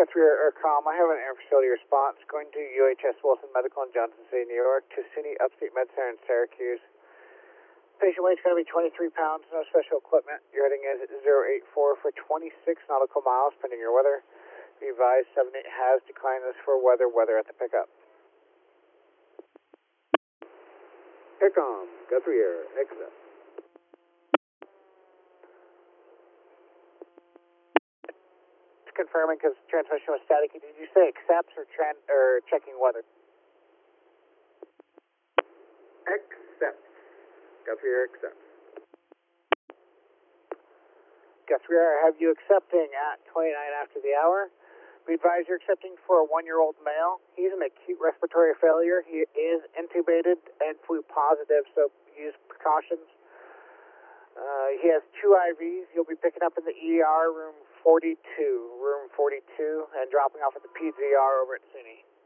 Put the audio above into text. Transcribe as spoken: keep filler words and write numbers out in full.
Guthrie Aircom, I have an air facility response going to U H S Wilson Medical in Johnson City, New York, to SUNY Upstate Med Center in Syracuse. Patient weight's going to be twenty-three pounds, no special equipment. Your heading is zero eight four for twenty-six nautical miles, pending your weather. Be advised, seven eight has declined this for weather, weather at the pickup. Aircom, Guthrie Air, accept. Confirming because transmission was static. Did you say accepts or tran or checking weather? Accept. Guthrie Air accepts. Guthrie Air, have you accepting at twenty-nine after the hour? We advise you're accepting for a one-year-old male. He's in acute respiratory failure. He is intubated and flu positive, so use precautions. Uh, he has two I Vs. You'll be picking up in the E R room forty-two, room forty-two, and dropping off at the P G R over at SUNY.